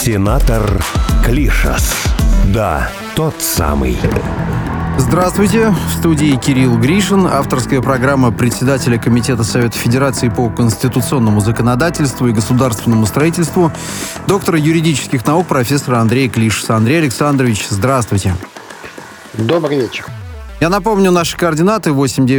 Сенатор Клишас. Да, тот самый. Здравствуйте. В студии Кирилл Гришин. Авторская программа председателя Комитета Совета Федерации по конституционному законодательству и государственному строительству, доктора юридических наук профессора Андрея Клишаса. Андрей Александрович, здравствуйте. Добрый вечер. Я напомню, наши координаты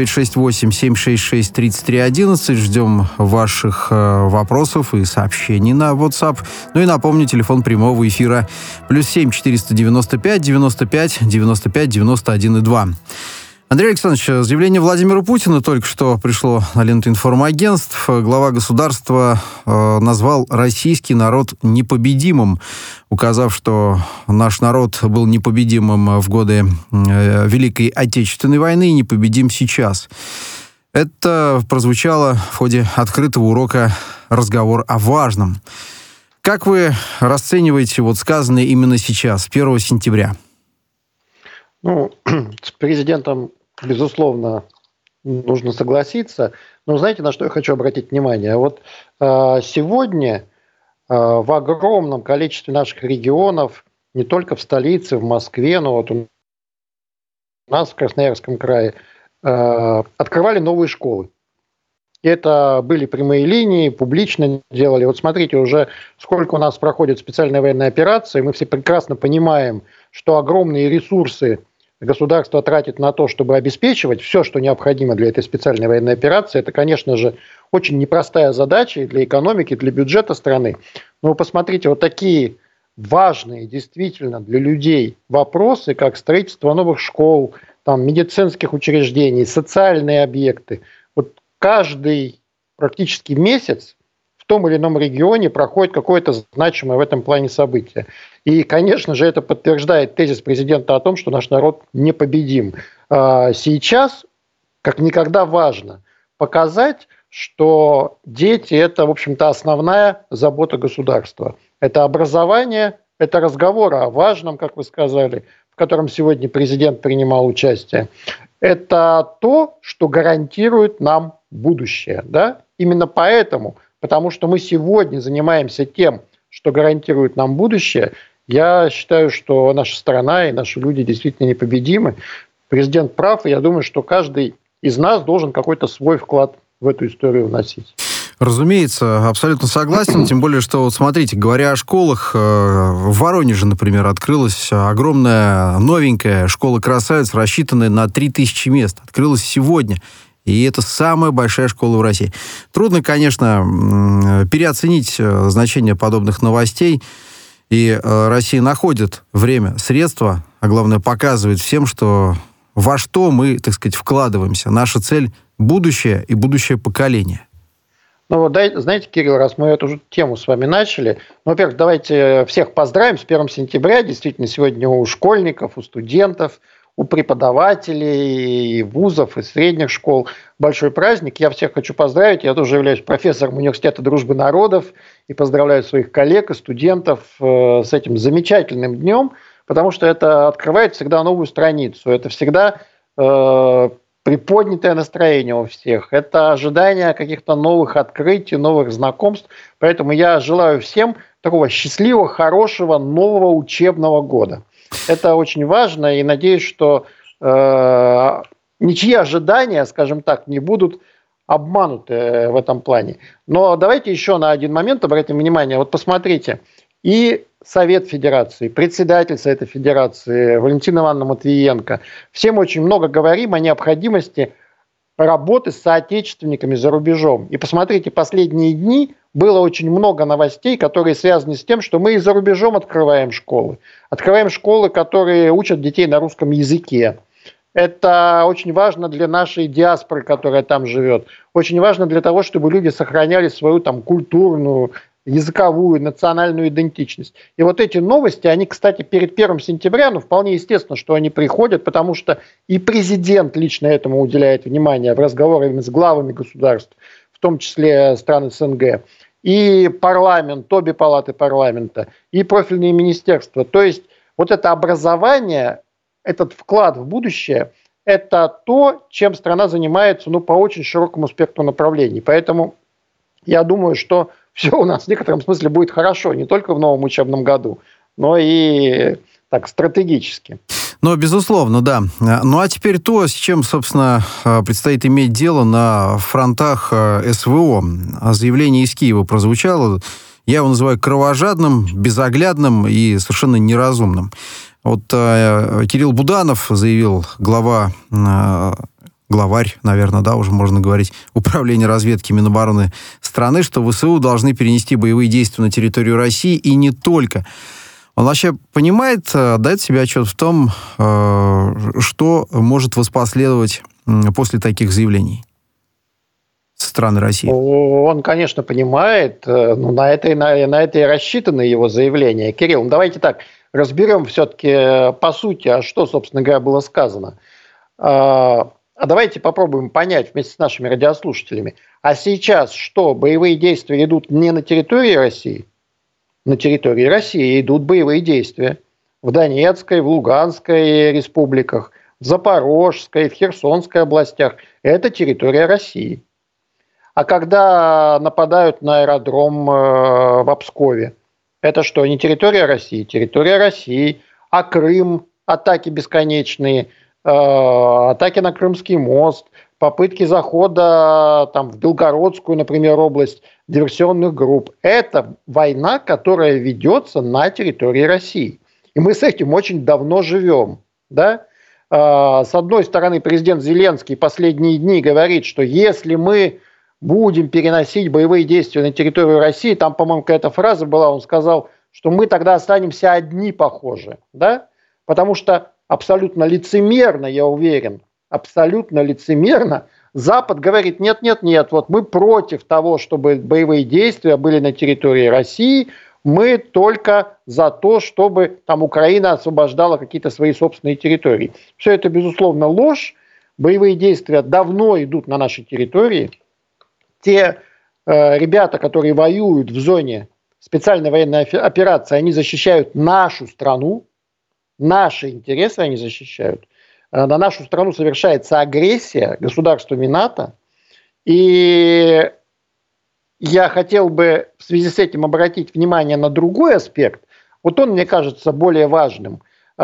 8968-766-3311. Ждем ваших вопросов и сообщений на WhatsApp. Ну и напомню, телефон прямого эфира +7 495 95 95 91 и 2. Андрей Александрович, заявление Владимира Путина только что пришло на ленту информагентств. Глава государства назвал российский народ непобедимым, указав, что наш народ был непобедимым в годы Великой Отечественной войны и непобедим сейчас. Это прозвучало в ходе открытого урока «Разговор о важном». Как вы расцениваете сказанное именно сейчас, 1 сентября? С президентом, безусловно, нужно согласиться. Но знаете, на что я хочу обратить внимание? Сегодня в огромном количестве наших регионов, не только в столице, в Москве, но у нас в Красноярском крае, открывали новые школы. И это были прямые линии, публично делали. Смотрите, уже сколько у нас проходит специальная военная операция, мы все прекрасно понимаем, что огромные ресурсы государство тратит на то, чтобы обеспечивать все, что необходимо для этой специальной военной операции. Это, конечно же, очень непростая задача и для экономики, и для бюджета страны. Но вы посмотрите, такие важные действительно для людей вопросы, как строительство новых школ, медицинских учреждений, социальные объекты. Каждый практически месяц в том или ином регионе проходит какое-то значимое в этом плане событие. И, конечно же, это подтверждает тезис президента о том, что наш народ непобедим. Сейчас, как никогда, важно показать, что дети – это, в общем-то, основная забота государства. Это образование, это разговор о важном, как вы сказали, в котором сегодня президент принимал участие. Это то, что гарантирует нам будущее. Да? Именно поэтому, потому что мы сегодня занимаемся тем, что гарантирует нам будущее, я считаю, что наша страна и наши люди действительно непобедимы. Президент прав, и я думаю, что каждый из нас должен какой-то свой вклад в эту историю вносить. Разумеется, абсолютно согласен, тем более, что, смотрите, говоря о школах, в Воронеже, например, открылась огромная новенькая школа-красавиц, рассчитанная на 3000 мест. Открылась сегодня, и это самая большая школа в России. Трудно, конечно, переоценить значение подобных новостей, и Россия находит время, средства, а главное, показывает всем, что во что мы, так сказать, вкладываемся. Наша цель – будущее и будущее поколение. Знаете, Кирилл, раз мы эту тему с вами начали, во-первых, давайте всех поздравим с 1 сентября. Действительно, сегодня у школьников, у студентов, у преподавателей и вузов, и средних школ большой праздник. Я всех хочу поздравить. Я тоже являюсь профессором Университета дружбы народов и поздравляю своих коллег и студентов с этим замечательным днем, потому что это открывает всегда новую страницу. Это всегда приподнятое настроение у всех. Это ожидание каких-то новых открытий, новых знакомств. Поэтому я желаю всем такого счастливого, хорошего, нового учебного года. Это очень важно, и надеюсь, что ничьи ожидания, скажем так, не будут обмануты в этом плане. Но давайте еще на один момент обратим внимание. Посмотрите, и Совет Федерации, председатель Совета Федерации Валентина Ивановна Матвиенко. Все мы очень много говорим о необходимости работы с соотечественниками за рубежом. И посмотрите, последние дни было очень много новостей, которые связаны с тем, что мы и за рубежом открываем школы. Открываем школы, которые учат детей на русском языке. Это очень важно для нашей диаспоры, которая там живет. Очень важно для того, чтобы люди сохраняли свою культурную, языковую, национальную идентичность. И эти новости, они, кстати, перед 1 сентября, вполне естественно, что они приходят, потому что и президент лично этому уделяет внимание в разговорах с главами государств, в том числе стран СНГ, и парламент, обе палаты парламента, и профильные министерства. То есть это образование, этот вклад в будущее, это то, чем страна занимается по очень широкому спектру направлений. Поэтому я думаю, что все у нас в некотором смысле будет хорошо, не только в новом учебном году, но и так стратегически. Ну, безусловно, да. Ну, а теперь то, с чем, собственно, предстоит иметь дело на фронтах СВО. Заявление из Киева прозвучало. Я его называю кровожадным, безоглядным и совершенно неразумным. Вот Кирилл Буданов заявил, главарь, наверное, да, уже можно говорить, Управления разведки Минобороны страны, что ВСУ должны перенести боевые действия на территорию России и не только. Он вообще понимает, дает себе отчет в том, что может воспоследовать после таких заявлений со стороны России? Он, конечно, понимает, но на это и рассчитаны его заявления. Кирилл, ну давайте так, разберем все-таки по сути, а что, собственно говоря, было сказано. А давайте попробуем понять вместе с нашими радиослушателями. А сейчас что, боевые действия идут не на территории России? На территории России идут боевые действия. В Донецкой, в Луганской республиках, в Запорожской, в Херсонской областях. Это территория России. А когда нападают на аэродром в Пскове, это что, не территория России? Территория России. А Крым, атаки бесконечные, атаки на Крымский мост, попытки захода там, в Белгородскую, например, область диверсионных групп. Это война, которая ведется на территории России. И мы с этим очень давно живем. Да? С одной стороны, президент Зеленский последние дни говорит, что если мы будем переносить боевые действия на территорию России, там, по-моему, какая-то фраза была, он сказал, что мы тогда останемся одни, похоже. Да? Потому что абсолютно лицемерно, я уверен, абсолютно лицемерно Запад говорит, нет, вот мы против того, чтобы боевые действия были на территории России, мы только за то, чтобы там Украина освобождала какие-то свои собственные территории. Все это, безусловно, ложь. Боевые действия давно идут на нашей территории. Те ребята, которые воюют в зоне специальной военной операции, они защищают нашу страну, наши интересы они защищают. На нашу страну совершается агрессия государствами НАТО. И я хотел бы в связи с этим обратить внимание на другой аспект. Вот он, мне кажется, более важным.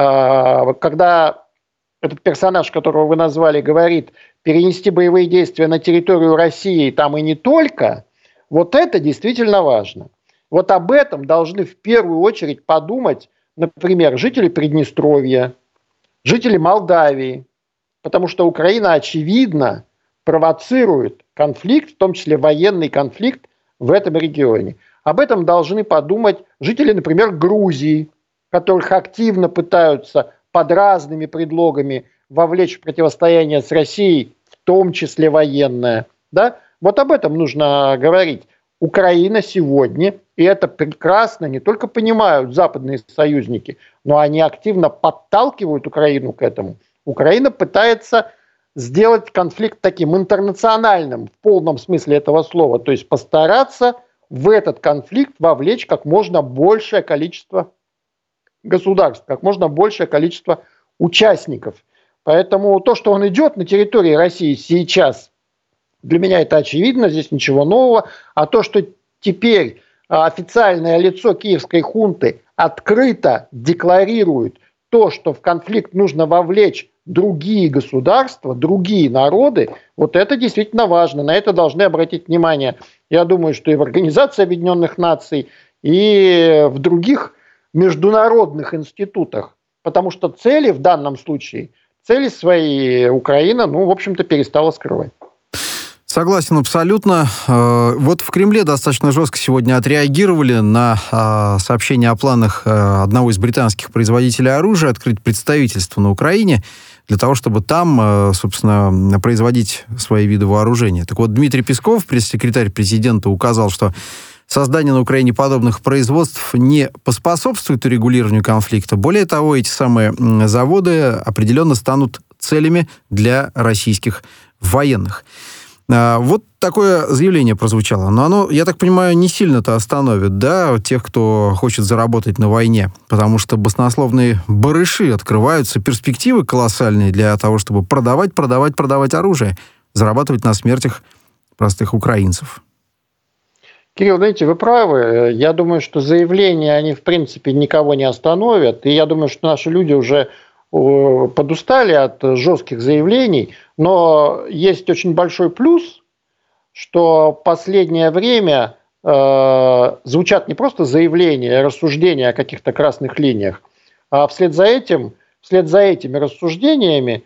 Когда этот персонаж, которого вы назвали, говорит, перенести боевые действия на территорию России, там и не только, вот это действительно важно. Вот об этом должны в первую очередь подумать, например, жители Приднестровья, жители Молдавии, потому что Украина, очевидно, провоцирует конфликт, в том числе военный конфликт в этом регионе. Об этом должны подумать жители, например, Грузии, которых активно пытаются под разными предлогами вовлечь в противостояние с Россией, в том числе военное. Да? Вот об этом нужно говорить. Украина сегодня, и это прекрасно не только понимают западные союзники, но они активно подталкивают Украину к этому. Украина пытается сделать конфликт таким интернациональным в полном смысле этого слова, то есть постараться в этот конфликт вовлечь как можно большее количество государств, как можно большее количество участников. Поэтому то, что он идет на территории России сейчас, для меня это очевидно, здесь ничего нового. А то, что теперь официальное лицо киевской хунты открыто декларирует то, что в конфликт нужно вовлечь другие государства, другие народы, вот это действительно важно. На это должны обратить внимание. Я думаю, что и в Организации Объединенных Наций, и в других международных институтах. Потому что цели в данном случае, цели свои Украина, в общем-то, перестала скрывать. Согласен абсолютно. Вот в Кремле достаточно жестко сегодня отреагировали на сообщение о планах одного из британских производителей оружия открыть представительство на Украине для того, чтобы там, собственно, производить свои виды вооружения. Так вот, Дмитрий Песков, пресс-секретарь президента, указал, что создание на Украине подобных производств не поспособствует урегулированию конфликта. Более того, эти самые заводы определенно станут целями для российских военных. Вот такое заявление прозвучало. Но оно, я так понимаю, не сильно-то остановит, да, тех, кто хочет заработать на войне. Потому что баснословные барыши открываются, перспективы колоссальные для того, чтобы продавать оружие, зарабатывать на смертях простых украинцев. Кирилл, знаете, вы правы. Я думаю, что заявления, они, в принципе, никого не остановят. И я думаю, что наши люди уже подустали от жестких заявлений. Но есть очень большой плюс, что в последнее время звучат не просто заявления, рассуждения о каких-то красных линиях, а вслед за этими рассуждениями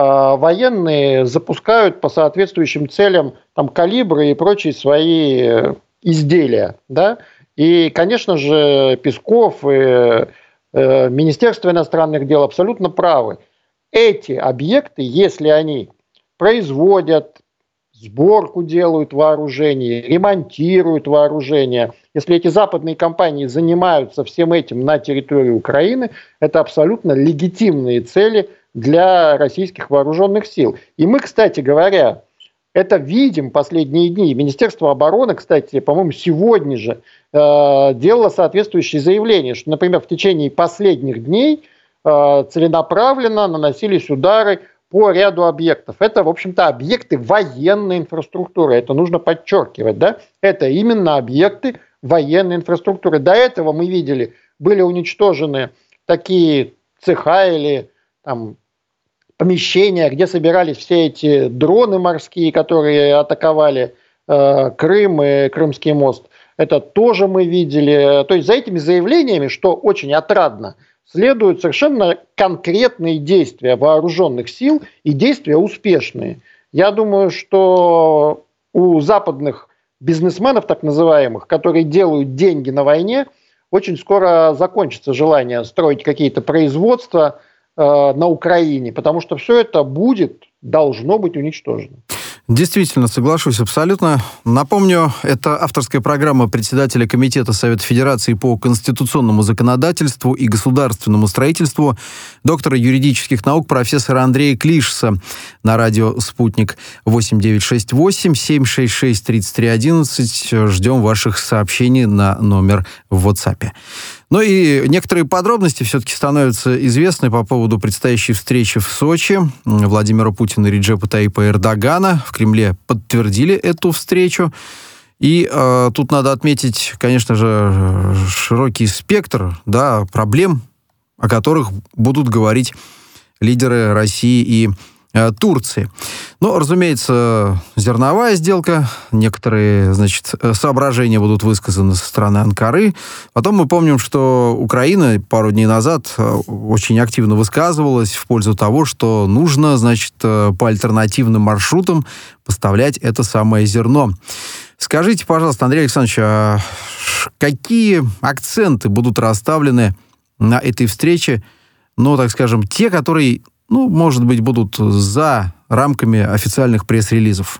военные запускают по соответствующим целям там, калибры и прочие свои изделия. Да? И, конечно же, Песков и Министерство иностранных дел абсолютно правы. Эти объекты, если они производят, сборку делают вооружение, ремонтируют вооружение. Если эти западные компании занимаются всем этим на территории Украины, это абсолютно легитимные цели для российских вооруженных сил. И мы, кстати говоря, это видим последние дни. Министерство обороны, кстати, по-моему, сегодня же делало соответствующие заявления, что, например, в течение последних дней целенаправленно наносились удары по ряду объектов. Это, в общем-то, объекты военной инфраструктуры. Это нужно подчеркивать, да? Это именно объекты военной инфраструктуры. До этого мы видели, были уничтожены такие цеха или там помещения, где собирались все эти дроны морские, которые атаковали Крым и Крымский мост. Это тоже мы видели. То есть за этими заявлениями, что очень отрадно, следуют совершенно конкретные действия вооруженных сил и действия успешные. Я думаю, что у западных бизнесменов, так называемых, которые делают деньги на войне, очень скоро закончится желание строить какие-то производства на Украине, потому что все это должно быть уничтожено. Действительно, соглашусь абсолютно. Напомню, это авторская программа председателя Комитета Совета Федерации по конституционному законодательству и государственному строительству, доктора юридических наук, профессора Андрея Клишеса на радио «Спутник». 8968-766-3311. Ждем ваших сообщений на номер в WhatsApp. Ну и некоторые подробности все-таки становятся известны по поводу предстоящей встречи в Сочи. Владимира Путина и Реджепа Таyyипа Эрдогана в Кремле подтвердили эту встречу. И тут надо отметить, конечно же, широкий спектр проблем, о которых будут говорить лидеры России и Турции. Ну, разумеется, зерновая сделка, некоторые, соображения будут высказаны со стороны Анкары. Потом мы помним, что Украина пару дней назад очень активно высказывалась в пользу того, что нужно, по альтернативным маршрутам поставлять это самое зерно. Скажите, пожалуйста, Андрей Александрович, а какие акценты будут расставлены на этой встрече, так скажем, те, которые может быть, будут за рамками официальных пресс-релизов?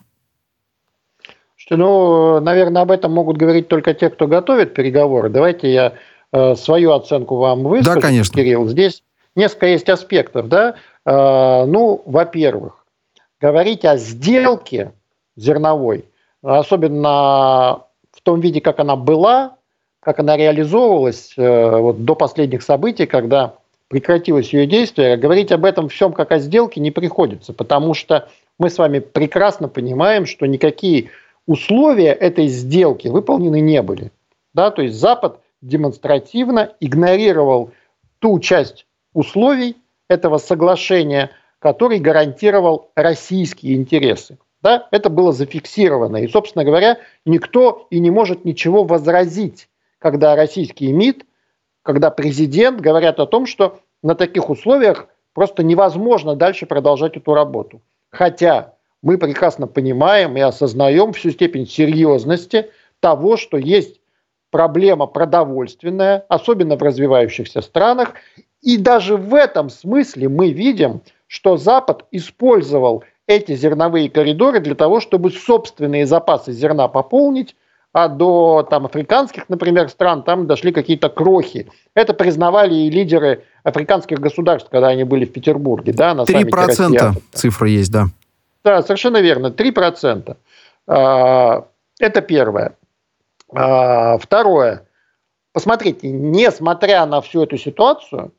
Наверное, об этом могут говорить только те, кто готовит переговоры. Давайте я свою оценку вам выскажу, да, конечно. Кирилл. Здесь несколько есть аспектов. Да? Во-первых, говорить о сделке зерновой, особенно в том виде, как она была, как она реализовывалась до последних событий, когда прекратилось ее действие, говорить об этом всем как о сделке не приходится, потому что мы с вами прекрасно понимаем, что никакие условия этой сделки выполнены не были. Да? То есть Запад демонстративно игнорировал ту часть условий этого соглашения, который гарантировал российские интересы. Да? Это было зафиксировано. И, собственно говоря, никто и не может ничего возразить, когда российский МИД, когда президент говорят о том, что на таких условиях просто невозможно дальше продолжать эту работу. Хотя мы прекрасно понимаем и осознаем всю степень серьезности того, что есть проблема продовольственная, особенно в развивающихся странах. И даже в этом смысле мы видим, что Запад использовал эти зерновые коридоры для того, чтобы собственные запасы зерна пополнить, а до африканских, например, стран там дошли какие-то крохи. Это признавали и лидеры африканских государств, когда они были в Петербурге. Да, на 3% цифра есть, да. Да, совершенно верно, 3%. Это первое. Второе. Посмотрите, несмотря на всю эту ситуацию,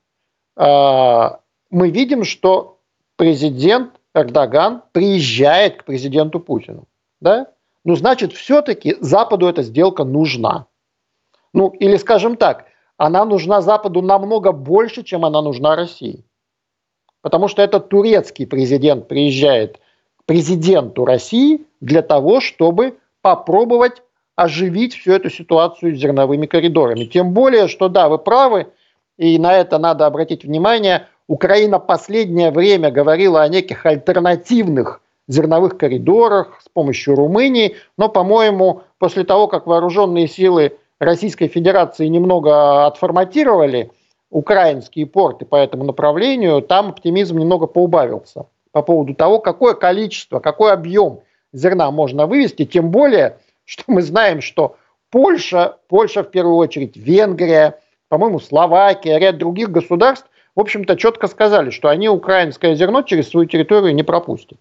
мы видим, что президент Эрдоган приезжает к президенту Путину. Да? ну, значит, все-таки Западу эта сделка нужна. Ну, или, скажем так, она нужна Западу намного больше, чем она нужна России. Потому что этот турецкий президент приезжает к президенту России для того, чтобы попробовать оживить всю эту ситуацию с зерновыми коридорами. Тем более, что да, вы правы, и на это надо обратить внимание, Украина последнее время говорила о неких альтернативных зерновых коридорах с помощью Румынии, но, по-моему, после того, как вооруженные силы Российской Федерации немного отформатировали украинские порты по этому направлению, там оптимизм немного поубавился по поводу того, какое количество, какой объем зерна можно вывести, тем более, что мы знаем, что Польша в первую очередь, Венгрия, по-моему, Словакия, ряд других государств, в общем-то, четко сказали, что они украинское зерно через свою территорию не пропустят.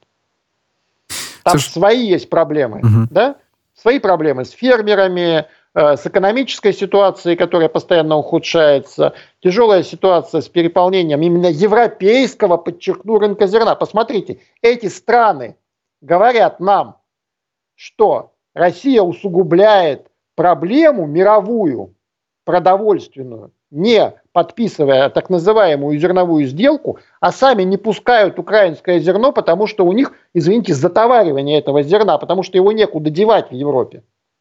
Там свои есть проблемы, да? Свои проблемы с фермерами, с экономической ситуацией, которая постоянно ухудшается, тяжелая ситуация с переполнением именно европейского, подчеркну, рынка зерна. Посмотрите, эти страны говорят нам, что Россия усугубляет проблему мировую, продовольственную, не подписывая так называемую зерновую сделку, а сами не пускают украинское зерно, потому что у них, извините, затоваривание этого зерна, потому что его некуда девать в Европе.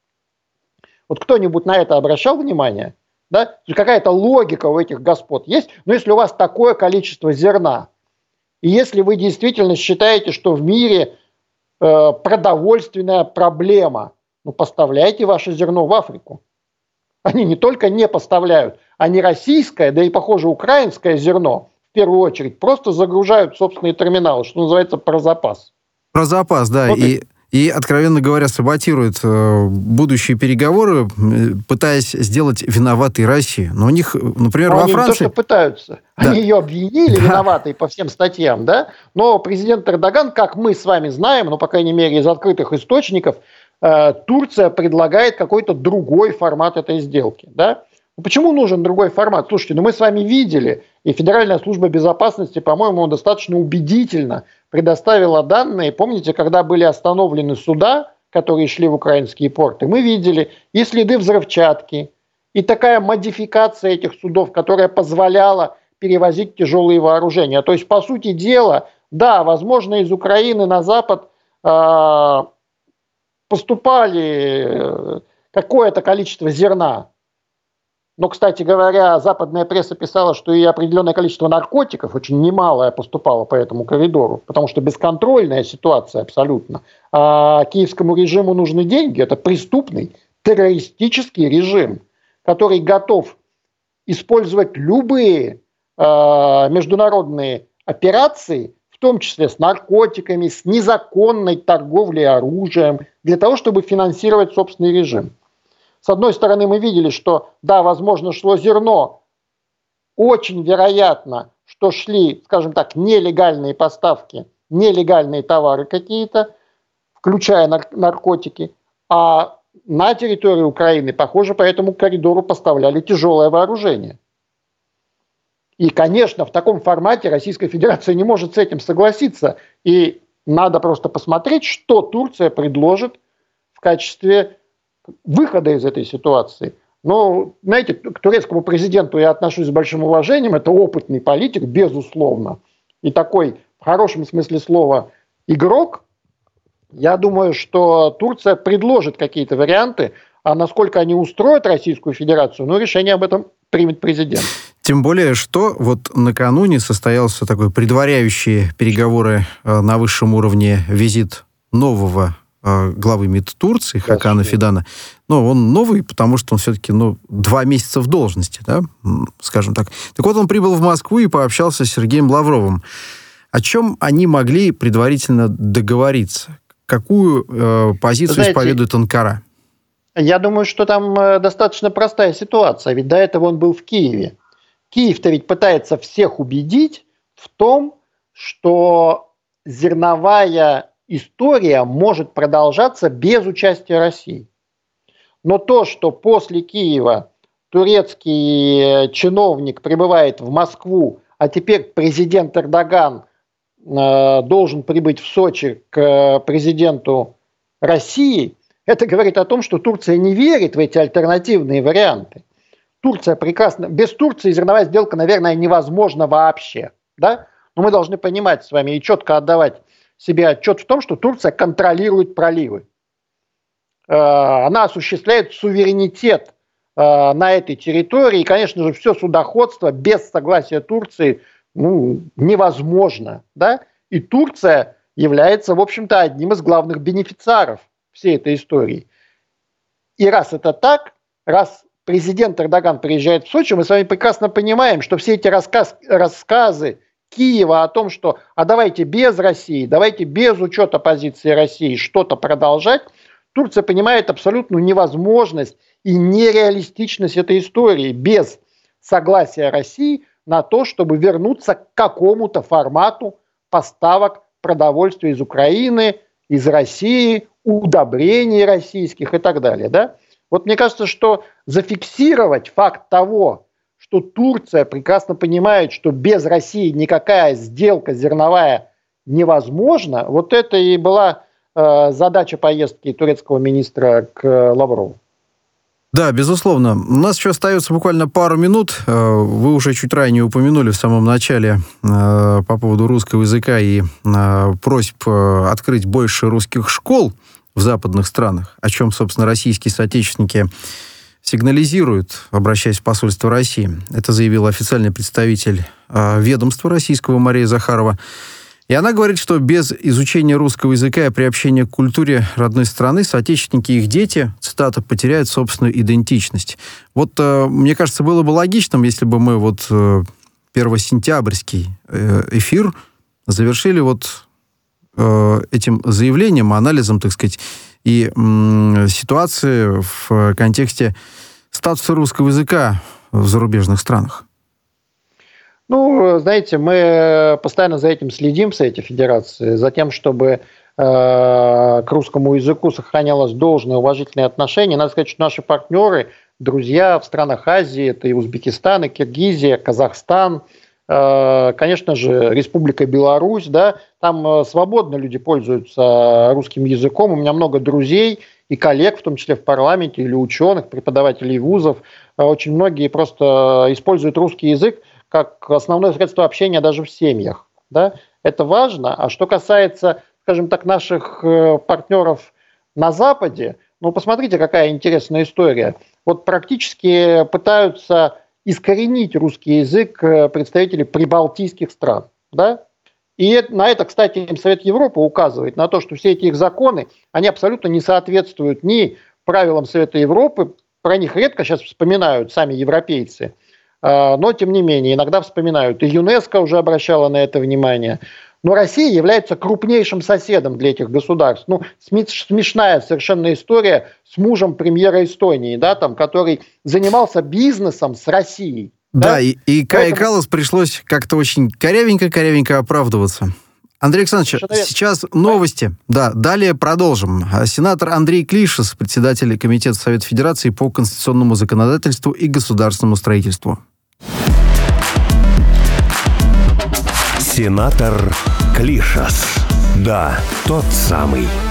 Вот кто-нибудь на это обращал внимание? Да? Какая-то логика у этих господ есть? Но если у вас такое количество зерна, и если вы действительно считаете, что в мире продовольственная проблема, ну поставляйте ваше зерно в Африку. Они не только не поставляют, они российское, да и, похоже, украинское зерно, в первую очередь, просто загружают в собственные терминалы, что называется, про запас. Про запас, да. Вот и, откровенно говоря, саботируют будущие переговоры, пытаясь сделать виноватой Россию. Но у них, например, во Франции... Они не то, что пытаются. Да. Они ее обвинили виноватой по всем статьям, да? Но президент Эрдоган, как мы с вами знаем, ну, по крайней мере, из открытых источников, Турция предлагает какой-то другой формат этой сделки, да? Почему нужен другой формат? Слушайте, ну мы с вами видели, и Федеральная служба безопасности, по-моему, достаточно убедительно предоставила данные. Помните, когда были остановлены суда, которые шли в украинские порты, мы видели и следы взрывчатки, и такая модификация этих судов, которая позволяла перевозить тяжелые вооружения. То есть, по сути дела, да, возможно, из Украины на Запад поступали какое-то количество зерна. Но, кстати говоря, западная пресса писала, что и определенное количество наркотиков, очень немалое, поступало по этому коридору, потому что бесконтрольная ситуация абсолютно. А киевскому режиму нужны деньги. Это преступный, террористический режим, который готов использовать любые международные операции, в том числе с наркотиками, с незаконной торговлей оружием, для того, чтобы финансировать собственный режим. С одной стороны, мы видели, что, да, возможно, шло зерно, очень вероятно, что шли, скажем так, нелегальные поставки, нелегальные товары какие-то, включая наркотики, а на территории Украины, похоже, по этому коридору поставляли тяжелое вооружение. И, конечно, в таком формате Российская Федерация не может с этим согласиться, и надо просто посмотреть, что Турция предложит в качестве выхода из этой ситуации. Но, знаете, к турецкому президенту я отношусь с большим уважением. Это опытный политик, безусловно. И такой, в хорошем смысле слова, игрок. Я думаю, что Турция предложит какие-то варианты, а насколько они устроят Российскую Федерацию, ну, решение об этом примет президент. Тем более, что вот накануне состоялся такой предваряющий переговоры на высшем уровне визит нового главы МИД Турции Хакана Фидана. Но он новый, потому что он все-таки 2 месяца в должности, да, скажем так. Так вот, он прибыл в Москву и пообщался с Сергеем Лавровым. О чем они могли предварительно договориться? Какую позицию исповедует Анкара? Я думаю, что там достаточно простая ситуация. Ведь до этого он был в Киеве. Киев-то ведь пытается всех убедить в том, что зерновая история может продолжаться без участия России. Но то, что после Киева турецкий чиновник прибывает в Москву, а теперь президент Эрдоган должен прибыть в Сочи к президенту России, Это говорит о том, что Турция не верит в эти альтернативные варианты. Турция прекрасно... Без Турции зерновая сделка, наверное, невозможна вообще. Да? Но мы должны понимать с вами и четко отдавать себе отчет в том, что Турция контролирует проливы. Она осуществляет суверенитет на этой территории. И, конечно же, все судоходство без согласия Турции невозможно. Да? И Турция является, в общем-то, одним из главных бенефициаров всей этой истории. И раз это так, раз президент Эрдоган приезжает в Сочи, мы с вами прекрасно понимаем, что все эти рассказы Киева о том, что давайте без России, давайте без учета позиции России что-то продолжать, Турция понимает абсолютную невозможность и нереалистичность этой истории без согласия России на то, чтобы вернуться к какому-то формату поставок продовольствия из Украины, из России, удобрений российских и так далее. Да? Вот мне кажется, что зафиксировать факт того, что Турция прекрасно понимает, что без России никакая сделка зерновая невозможна, вот это и была задача поездки турецкого министра к Лаврову. Да, безусловно. У нас еще остается буквально пару минут. Вы уже чуть ранее упомянули в самом начале по поводу русского языка и просьб открыть больше русских школ в западных странах, о чем, собственно, российские соотечественники сигнализируют, обращаясь в посольство России. Это заявил официальный представитель ведомства российского Мария Захарова. И она говорит, что без изучения русского языка и приобщения к культуре родной страны соотечественники и их дети, цитата, потеряют собственную идентичность. Вот, мне кажется, было бы логичным, если бы мы вот первосентябрьский эфир завершили вот этим заявлением, анализом, так сказать, и ситуации в контексте статуса русского языка в зарубежных странах. Ну, знаете, мы постоянно за этим следим в Совете Федерации, за тем, чтобы к русскому языку сохранялось должное уважительное отношение. Надо сказать, что наши партнеры, друзья в странах Азии, это и Узбекистан, и Киргизия, Казахстан, конечно же, Республика Беларусь, да, там свободно люди пользуются русским языком. У меня много друзей и коллег, в том числе в парламенте, или ученых, преподавателей вузов. Очень многие просто используют русский язык как основное средство общения даже в семьях. Да? Это важно. А что касается, скажем так, наших партнеров на Западе, ну, посмотрите, какая интересная история. Вот практически пытаются искоренить русский язык представители прибалтийских стран. Да? И на это, кстати, им Совет Европы указывает, на то, что все эти их законы, они абсолютно не соответствуют ни правилам Совета Европы, про них редко сейчас вспоминают сами европейцы, но, тем не менее, иногда вспоминают. И ЮНЕСКО уже обращала на это внимание. Но Россия является крупнейшим соседом для этих государств. Ну, смешная совершенно история с мужем премьера Эстонии, да, там, который занимался бизнесом с Россией. Да, и Кае Каллас пришлось как-то очень корявенько оправдываться. Андрей Александрович, сейчас новости. Да, далее продолжим. Сенатор Андрей Клишес, председатель Комитета Совета Федерации по конституционному законодательству и государственному строительству. Сенатор Клишес. Да, тот самый.